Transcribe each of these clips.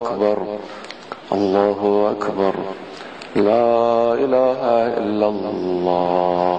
أكبر الله أكبر لا إله إلا الله.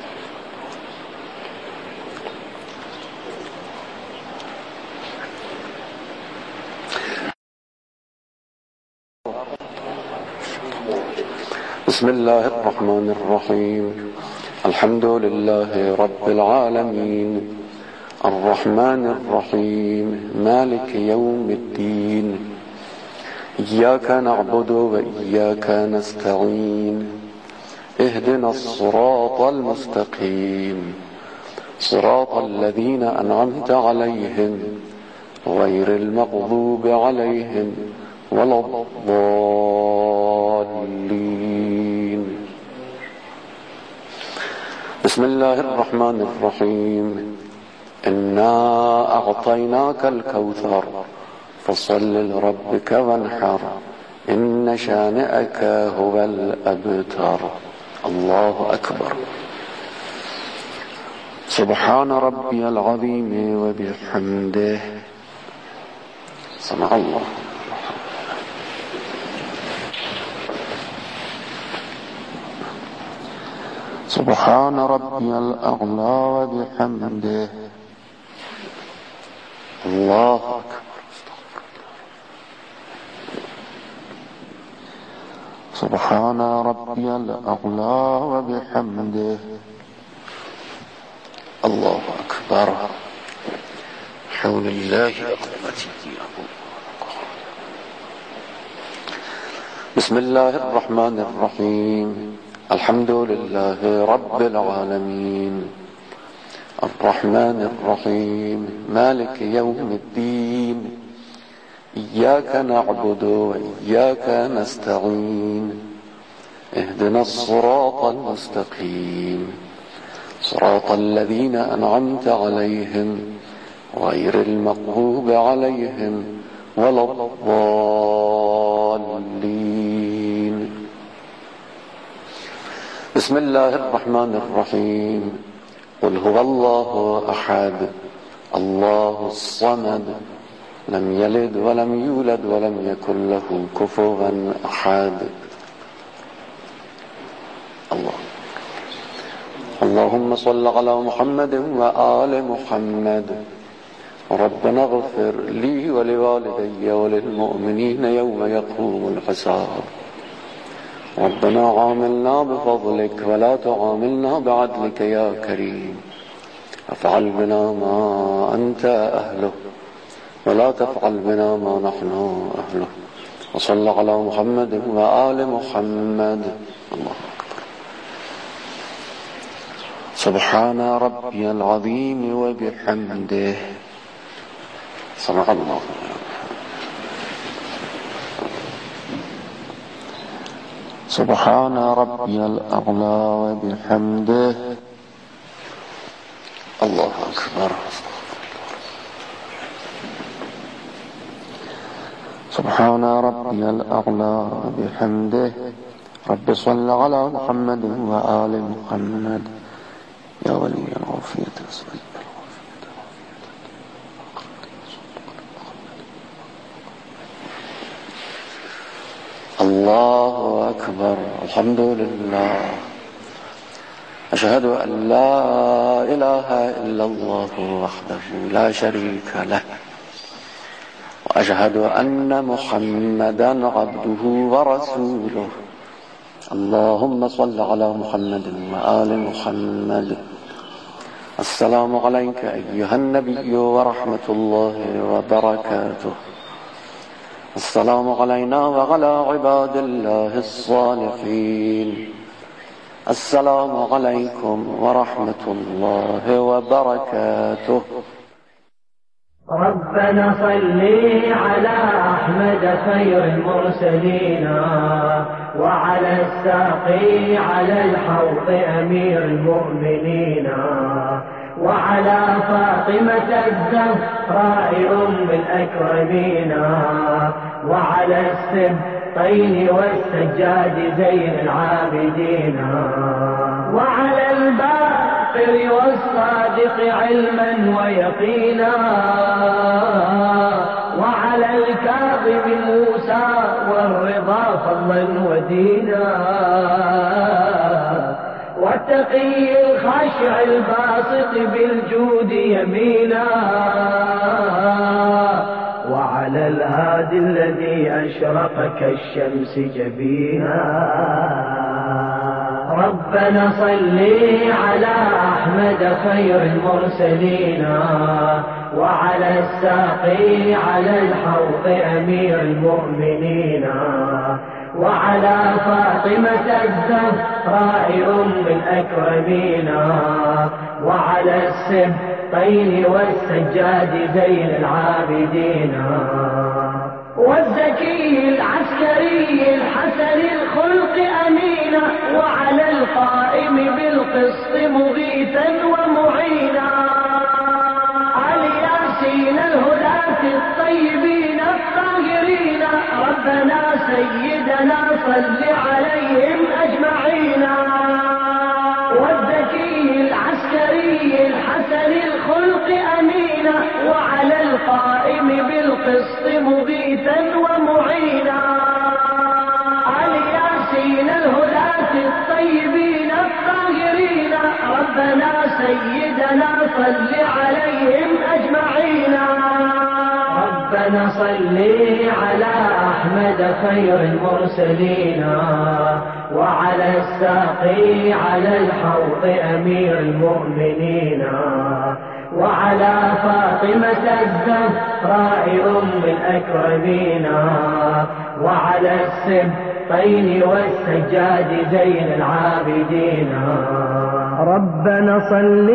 بسم الله الرحمن الرحيم. الحمد لله رب العالمين الرحمن الرحيم مالك يوم الدين إياك نعبد وإياك نستعين اهدنا الصراط المستقيم صراط الذين أنعمت عليهم غير المغضوب عليهم ولا الضالين. بسم الله الرحمن الرحيم. إنا أعطيناك الكوثر فصل لربك وانحر إن شانئك هو الأبتر. الله أكبر. سبحان ربي العظيم وبحمده. سمع الله. سبحان ربي الأعلى وبحمده. الله أكبر. سبحان ربي الأعلى وبحمده. الله أكبر. حول الله قوته. بسم الله الرحمن الرحيم. الحمد لله رب العالمين الرحمن الرحيم مالك يوم الدين إياك نعبد وإياك نستعين اهدنا الصراط المستقيم صراط الذين أنعمت عليهم غير المغضوب عليهم ولا الضالين. بسم الله الرحمن الرحيم. قل هو الله أحد الله الصمد لم يلد ولم يولد ولم يكن له كفوا أحد. الله. اللهم صل على محمد وآل محمد. ربنا اغفر لي ولوالدي وللمؤمنين يوم يقوم الحساب. ربنا عاملنا بفضلك ولا تعاملنا بعدلك يا كريم. افعل بنا ما أنت أهله ولا تفعل بنا ما نحن أهله. وصل على محمد وآل محمد. الله أكبر. سبحان ربي العظيم وبحمده. سمع الله. سبحان ربي الأعلى وبحمده. الله أكبر. سبحان ربي الأعلى وبحمده. رب صل على محمد وآل محمد. يا ولي العافية صل. الله أكبر. الحمد لله. أشهد أن لا إله إلا الله وحده لا شريك له وأشهد أن محمدا عبده ورسوله. اللهم صل على محمد وآل محمد. السلام عليك أيها النبي ورحمة الله وبركاته. السلام علينا وعلى عباد الله الصالحين. السلام عليكم ورحمة الله وبركاته. ربنا صل على أحمد خير المرسلين وعلى الساقي على الحوض أمير المؤمنين وعلى فاطمة الزهراء أم الأكرمين وعلى السبطين والسجاد زين العابدين وعلى الباقين الباقر والصادق علما ويقينا، وعلى الكاظم موسى والرضا فضلا ودينا، والتقي الخاشع الباسط بالجود يمينا، وعلى الهادي الذي أشرق كالشمس جبينا. ربنا صل على أحمد خير المرسلين، وعلى الساقي على الحوض أمير المؤمنين، وعلى فاطمة الزهراء أم الأكرمين، وعلى السبطين والسجاد زين العابدين، والزكي العسكري الحسن الخلق أمينا، وعلى القائم بالقسط مغيثا ومعينا، الياسين الهداة الطيبين الطاهرين. ربنا سيدنا صل عليهم أجمعين. والزكي العسكري الحسن الخلق أمينا، وعلى القائم بالقسط مغيثا ومعينا، الياسين الهداة الطيبين الطاهرين. ربنا سيدنا صل عليهم أجمعين. ربنا صل على أحمد خير المرسلين، وعلى الساقي على الحوض أمير المؤمنين، وعلى فاطمة الزهراء أم الأكرمين، وعلى السبطين والسجاد زين العابدين. ربنا صل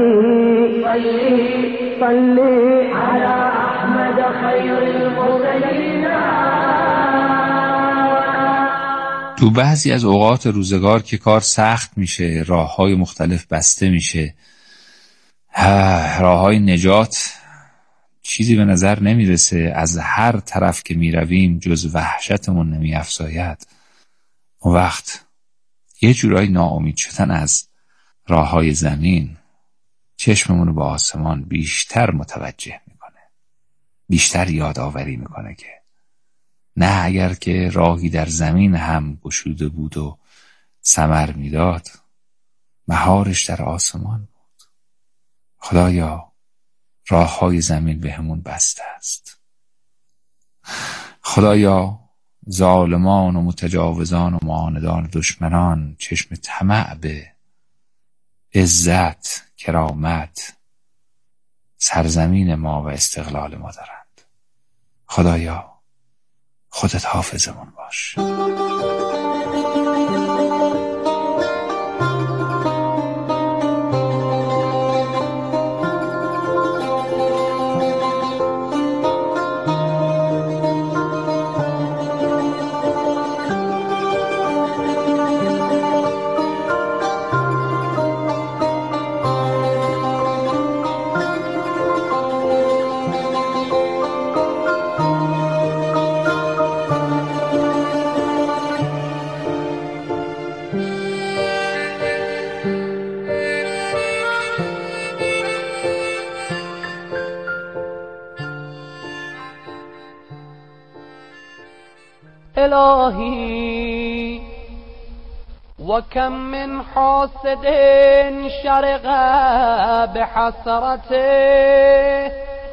على أحمد خير المرسلين. تو بعضی از اوقات روزگار که کار سخت میشه، راههای مختلف بسته میشه، راههای نجات چیزی به نظر نمیرسه، از هر طرف که میرویم جز وحشتمون نمیافزاید، اون وقت یه جورایی ناامید شدن از راههای زمین چشممونو به آسمان بیشتر متوجه میکنه، بیشتر یادآوری میکنه که نه، اگر که راهی در زمین هم گشوده بود و ثمر میداد، مهارش در آسمان بود. خدایا راههای زمین به همون بسته است. خدایا ظالمان و متجاوزان و معاندان دشمنان چشم طمع به عزت، کرامت، سرزمین ما و استقلال ما دارند. خدایا خودت حافظمون باش. إلهي وكم من حاسد شرق بحسرته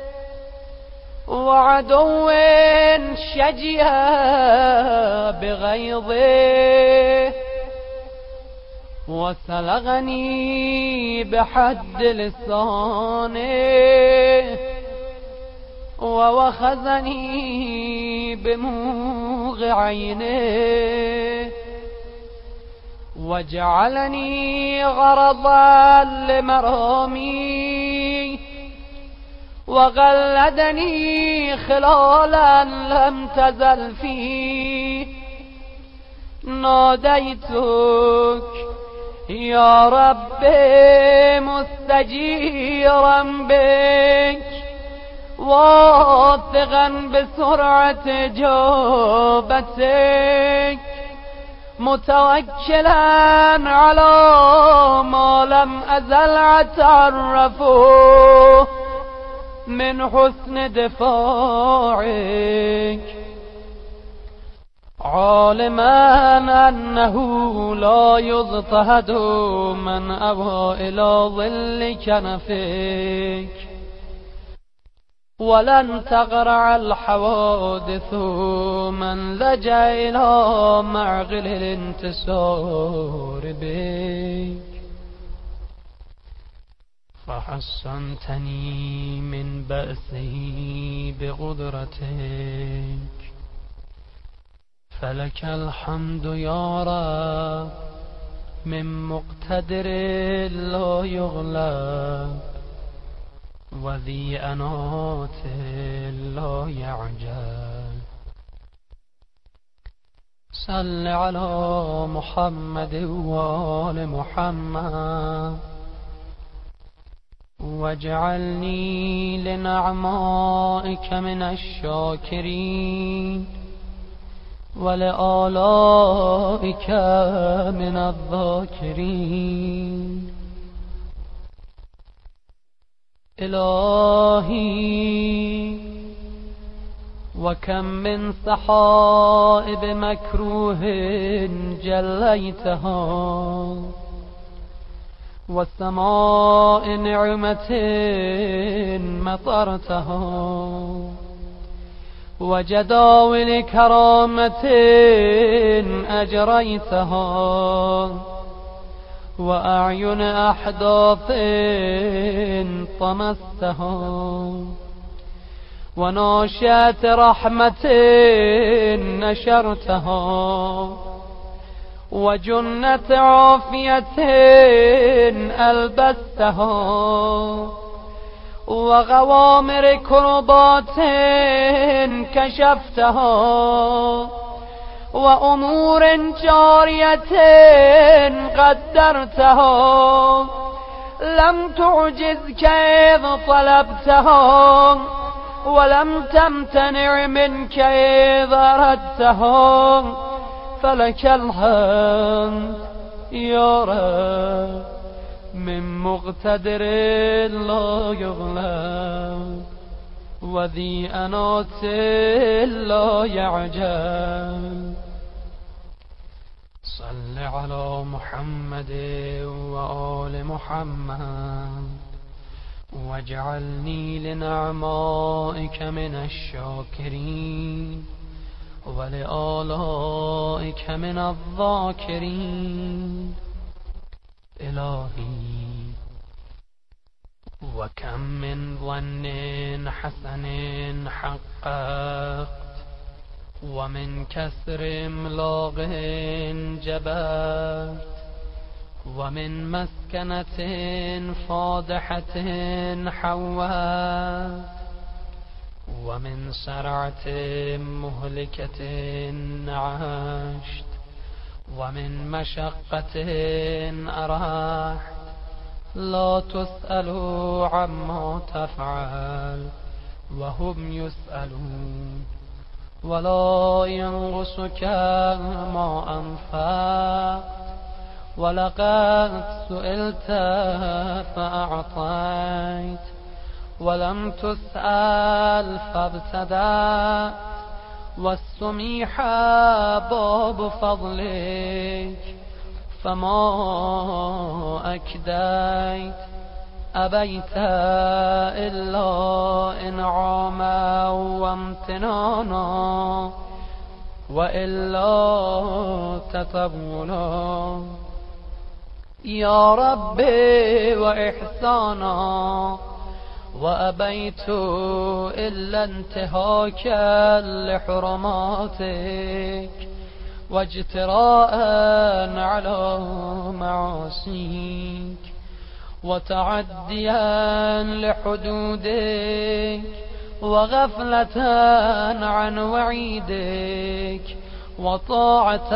وعدو شجي بغيظه وسلغني بحد لسانه ووخزني بموغ عينه وجعلني غرضا لمرامي وغلدني خلالا لم تزل فيه ناديتك يا رب مستجيرا بك واثقا بسرعة جوبتك متوكلا على ما لم أزل أتعرفه من حسن دفاعك، عالما أنه لا يضطهد من أوى إلى ظل كنفك، ولن تغرع الحوادث من لجأ إلى معقل الانتصار بك. فحصنتني من بأسه بقدرتك، فلك الحمد يا رب من مقتدر لا يغلب، وذي أنات لا يعجل. صل على محمد وآل محمد، واجعلني لنعمائك من الشاكرين، ولآلائك من الذاكرين. إلهي وكم من سحائب مكروه جليتها، وسماء نعمة مطرتها، وجداول كرامة أجريتها، وأعين أحداث طمستها، وناشئة رحمة نشرتها، وجنة عافية ألبستها، وغوامر كربات كشفتها، وأمور جارية قدرتها، لم تعجزك إذ طلبتها، ولم تمتنع منك إذ أردتها. فلك الحمد يا رب من مقتدر لا يغلب، وذي أنات لا يعجل. صل على محمد وآل محمد، واجعلني لنعمائك من الشاكرين، ولآلائك من الذاكرين. إلهي وكم من ظن حسن حققت، ومن كسر املاق جبرت، ومن مسكنة فاضحة حوت، ومن سرعة مهلكة عشت، ومن مشقة أرحت. لا تسأل عما تفعل وهم يسألون، ولا ينقصك ما أنفقت، ولقد سئلت فأعطيت، ولم تسأل فابتدأت. والسميح باب فضلك فما أكديت، أبيت إلا إنعاما وامتنانا، وإلا تطولا. يا ربي وإحسانا، وأبيت إلا انتهاكا لحرماتك، واجتراء على معاصيك، وتعديا لحدودك، وغفلة عن وعيدك، وطاعة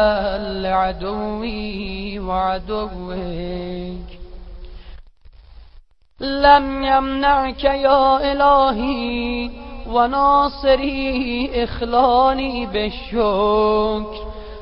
لعدوي وعدوك. لم يمنعك يا إلهي وناصري إخلاني بالشكر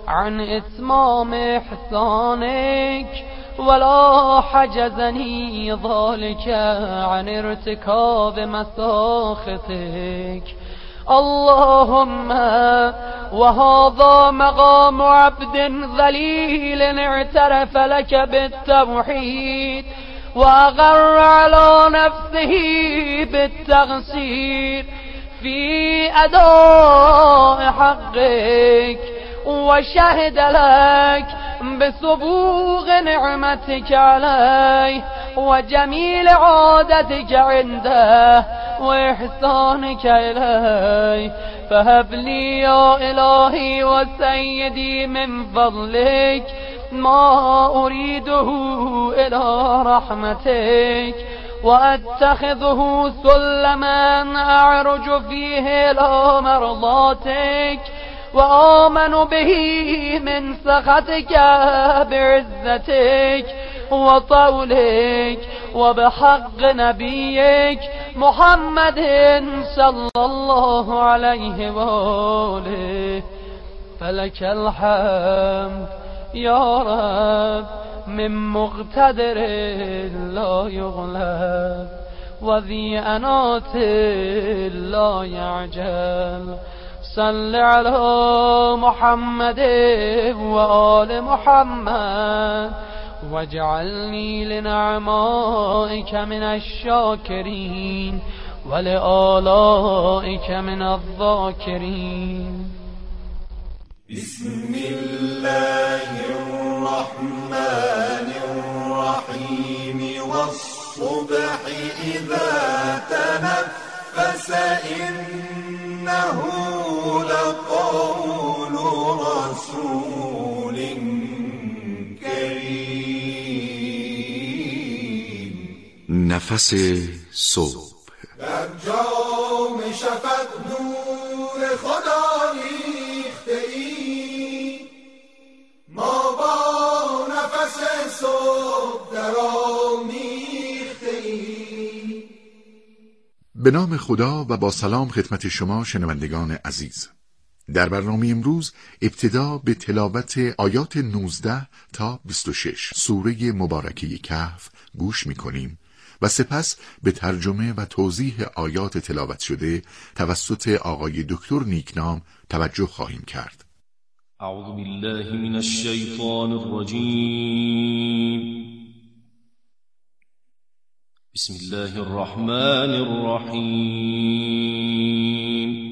عن إتمام إحسانك ولا حجزني ذلك عن ارتكاب مساخطك. اللهم وهذا مقام عبد ذليل اعترف لك بالتوحيد وأغر على نفسه بالتقصير في أداء حقك وشهد لك بسبوغ نعمتك عليه وجميل عادتك عنده وإحسانك إليه. فهب لي يا إلهي وسيدي من فضلك ما أريده إلى رحمتك وأتخذه سلما أعرج فيه إلى مرضاتك وآمن به من سخطك بعزتك وطولك وبحق نبيك محمد صلى الله عليه وآله. فلك الحمد يا رب من مقتدر لا يغلب وذي أنات لا يعجل. صل على محمد وآل محمد واجعلني لنعمائك من الشاكرين ولآلائك من الذاكرين. بسم الله الرحمن الرحيم والصبح إذا تنفس إنه لقول رسول كريم. نفس صبح در جام شفق نور خدا ریخته ای، ما با نفس صبح در آمیخته ای. به نام خدا و با سلام خدمت شما شنوندگان عزیز. در برنامه امروز ابتدا به تلاوت آیات 19 تا 26 سوره مبارکه کهف گوش می‌کنیم و سپس به ترجمه و توضیح آیات تلاوت شده توسط آقای دکتر نیکنام توجه خواهیم کرد. اعوذ بالله من الشیطان الرجیم. بسم الله الرحمن الرحیم.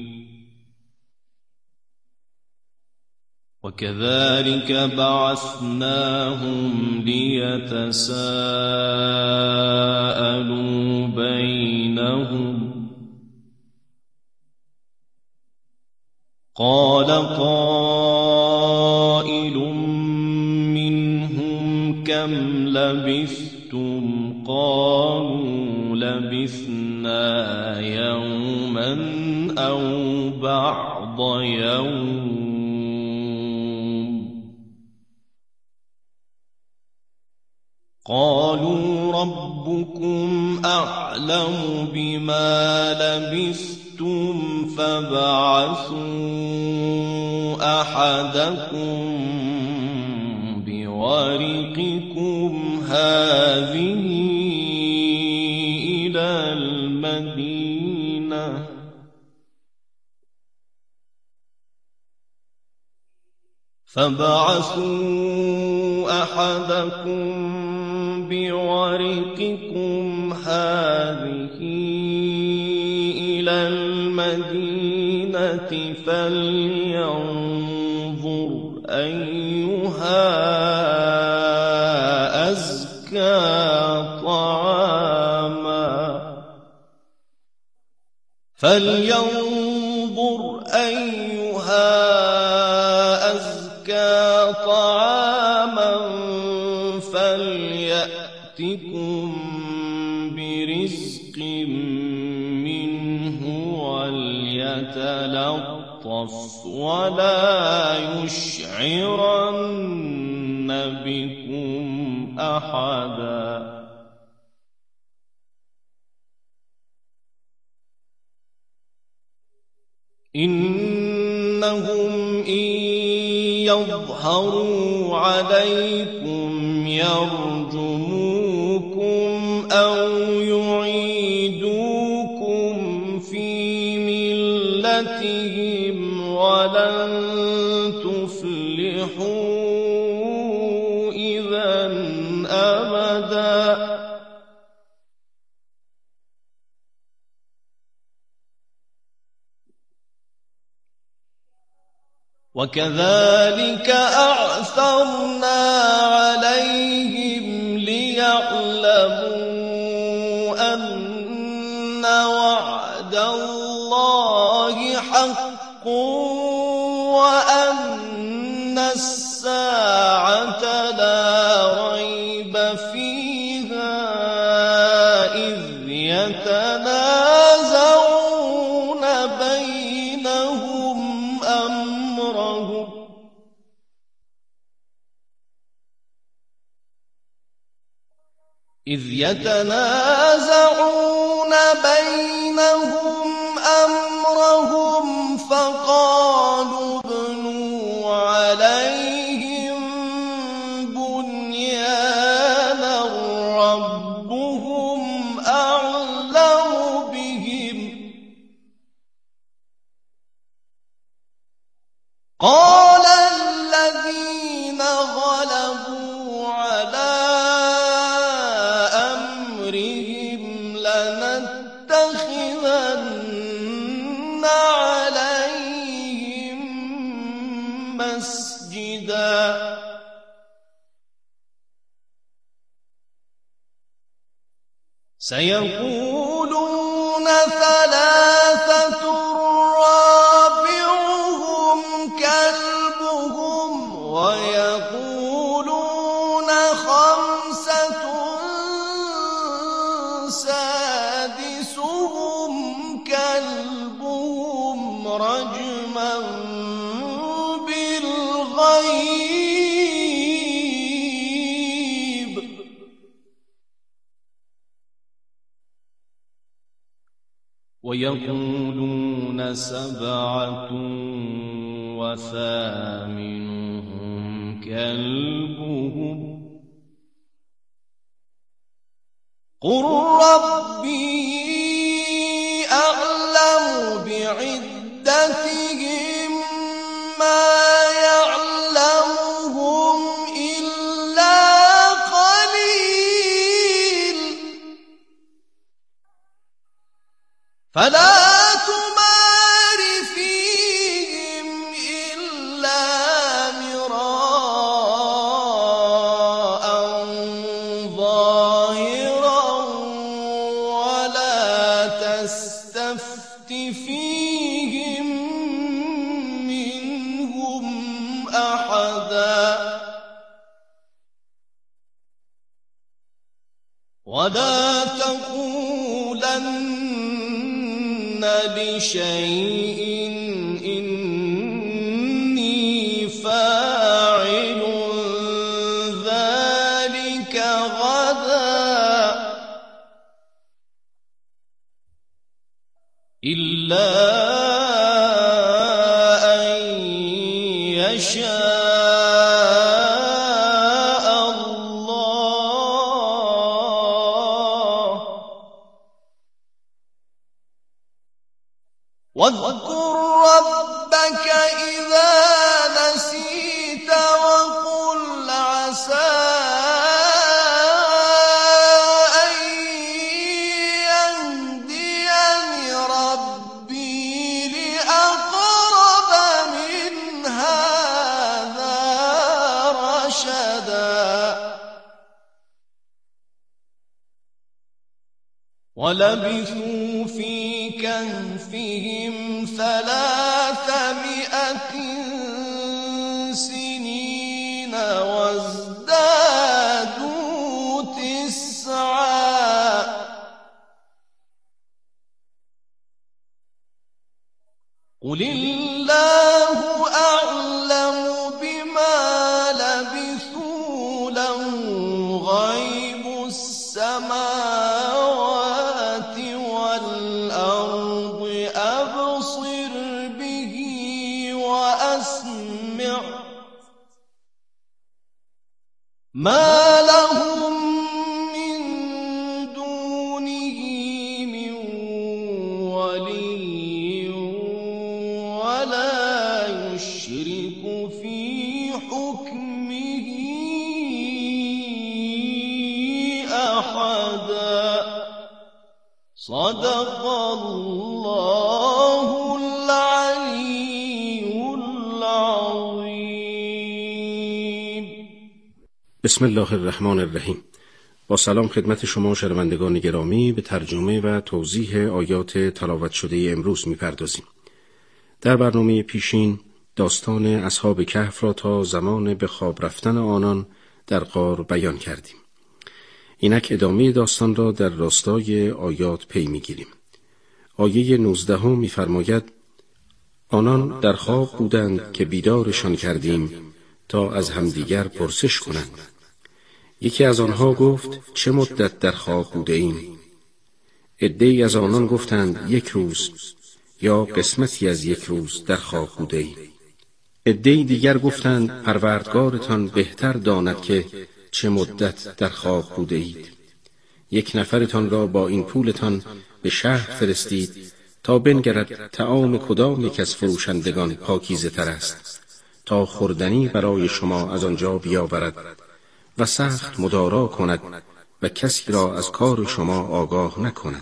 وكذلك بعثناهم ليتساءلوا بينهم قال قائل منهم كم لبثتم قالوا لبثنا يوما أو بعض يوم قالوا ربكم أعلم بما لبثتم فابعثوا أحدكم بورقكم هذه إلى المدينة فابعثوا أحدكم بورقكم هذه إلى المدينة فلينظر أيها أزكى طعاما فليأتكم برزق منه وليتلطف ولا يشعرن بكم أحدا إنهم إن يظهروا عليكم يرجموكم أو يعيدوكم في ملتهم ولن تفلحوا إذا أبدا. وكذلك أعثرنا عليهم ليعلموا أن وعد الله حق وأن الساعة لا ريب فيها إذ يتنازعون بينهم أمرهم فقالوا ابنوا عليهم بنيانا ربهم أعلم بهم قال الذين غلبوا على أمرهم لنتخذن عليهم مسجدا. سيقولون ثلاثة رابعهم كلبهم ويقولون خمسة سادسهم كلبهم رجما بالغيب. ويقولون سبعة وثامنهم كلبهم قل ربي أعلم بعدتهم ما يعلمهم إلا قليل فلا تمار فيهم إلا مراء ظاهرا ولا تستفت فيهم منهم أحدا ولا تقولن لشيء إني فاعل ذلك غدا إلا أن يشاء الله. واذكر ربك إذا نسيت وقل عسى أن يهديني ربي لأقرب من هذا رشدا. ولبثوا في كهفهم 300 سنين وازدادوا 9 قل الله أعلم بما لبثوا له غيب السماوات والأرض أبصر ما لهم من دونه من ولی ولا یشرک فی حکمه احدا. صدق الله العلی العظیم. بسم الله الرحمن الرحیم. با سلام خدمت شما شنوندگان گرامی، به ترجمه و توضیح آیات تلاوت شده امروز می‌پردازیم. در برنامه پیشین داستان اصحاب کهف را تا زمان به خواب رفتن آنان در غار بیان کردیم. اینک ادامه داستان را در راستای آیات پی می‌گیریم. آیه 19 می‌فرماید: آنان در خواب بودند که بیدارشان کردیم تا از همدیگر پرسش کنند. یکی از آنها گفت: چه مدت در خواب بوده ایم؟ عده‌ای از آنان گفتند: 1 روز یا قسمتی از 1 روز در خواب بوده ایم. عده‌ای دیگر گفتند: پروردگارتان بهتر داند که چه مدت در خواب بوده اید. 1 نفرتان را با این پولتان به شهر فرستید تا بنگرد طعام کدام یک از فروشندگان پاکیزه تر است تا خوردنی برای شما از آنجا بیاورد و سخت مدارا کند و کسی را از کار شما آگاه نکند.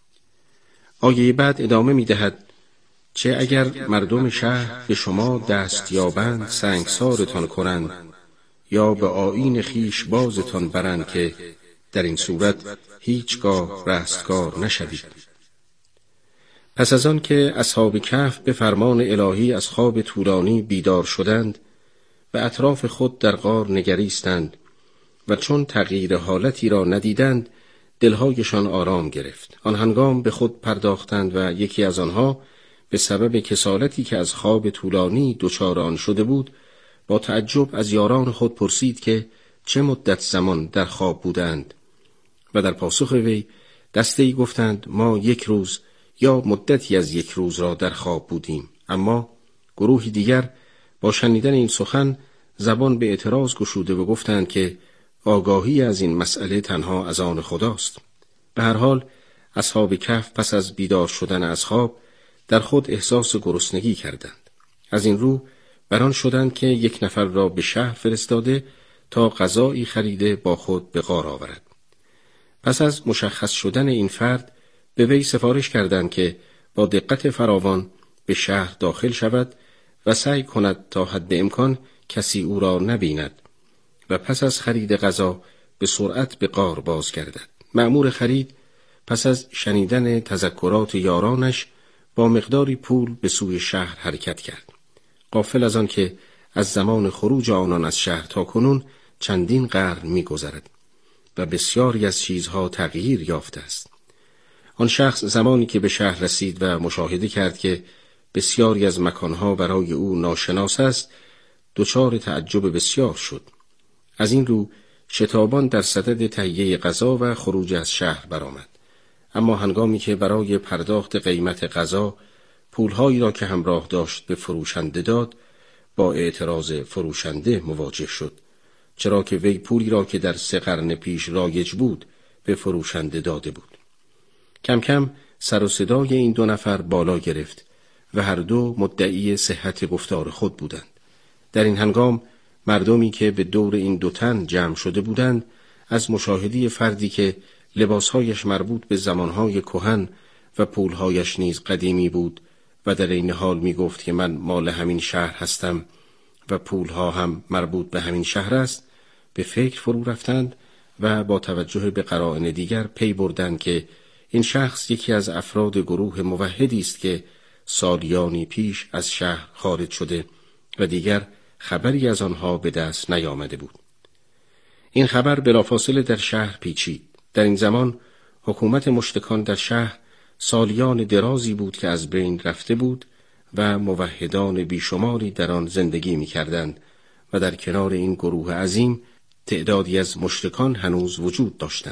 آیه بعد ادامه می دهد: چه اگر مردم شهر به شما دست یابند سنگسارتان کنند یا به آیین خیش بازتان برند که در این صورت هیچگاه رستگار نشوید. پس از آن که اصحاب کهف به فرمان الهی از خواب طولانی بیدار شدند و اطراف خود در غار نگریستند و چون تغییر حالتی را ندیدند دلهایشان آرام گرفت. آن هنگام به خود پرداختند و یکی از آنها به سبب کسالتی که از خواب طولانی دچار آن شده بود با تعجب از یاران خود پرسید که چه مدت زمان در خواب بودند و در پاسخ وی دسته‌ای گفتند: ما 1 روز یا مدتی از 1 روز را در خواب بودیم. اما گروهی دیگر با شنیدن این سخن زبان به اعتراض گشوده و گفتند که آگاهی از این مسئله تنها از آن خداست. به هر حال اصحاب کهف پس از بیدار شدن از خواب در خود احساس گرسنگی کردند. از این رو بران شدند که 1 نفر را به شهر فرستاده تا غذایی خریده با خود به غار آورد. پس از مشخص شدن این فرد به وی سفارش کردند که با دقت فراوان به شهر داخل شود و سعی کند تا حد امکان کسی او را نبیند و پس از خرید غذا به سرعت به غار بازگردد. مأمور خرید پس از شنیدن تذکرات یارانش با مقداری پول به سوی شهر حرکت کرد، غافل از آن که از زمان خروج آنان از شهر تا کنون چندین قرن می‌گذرد و بسیاری از چیزها تغییر یافته است. آن شخص زمانی که به شهر رسید و مشاهده کرد که بسیاری از مکانها برای او ناشناس است، دچار تعجب بسیار شد. از این رو شتابان در صدد تهیه غذا و خروج از شهر برآمد. اما هنگامی که برای پرداخت قیمت غذا پولهایی را که همراه داشت به فروشنده داد، با اعتراض فروشنده مواجه شد، چرا که وی پولی را که در 3 قرن پیش رایج بود به فروشنده داده بود. کم کم سر و صدای این 2 نفر بالا گرفت و هر دو مدعی صحت گفتار خود بودند. در این هنگام مردمی که به دور این 2 تن جمع شده بودند از مشاهده فردی که لباسهایش مربوط به زمانهای کهن و پولهایش نیز قدیمی بود و در این حال می گفت که من مال همین شهر هستم و پولها هم مربوط به همین شهر است، به فکر فرو رفتند و با توجه به قرائن دیگر پی بردند که این شخص یکی از افراد گروه موحدی است که سالیانی پیش از شهر خارج شده و دیگر خبری از آنها به دست نیامده بود. این خبر بلافاصله در شهر پیچید. در این زمان حکومت مشتکان در شهر سالیان درازی بود که از بین رفته بود و موحدان بیشماری در آن زندگی می کردند و در کنار این گروه عظیم تعدادی از مشرکان هنوز وجود داشتند.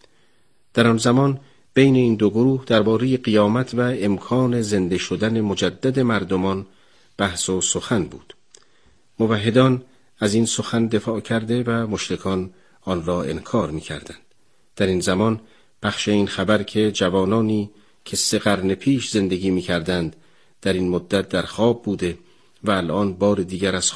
در آن زمان بین این 2 گروه درباره قیامت و امکان زنده شدن مجدد مردمان بحث و سخن بود. موحدان از این سخن دفاع کرده و مشرکان آن را انکار می‌کردند. در این زمان بخش این خبر که جوانانی که 3 قرن پیش زندگی می‌کردند در این مدت در خواب بوده و الان بار دیگر از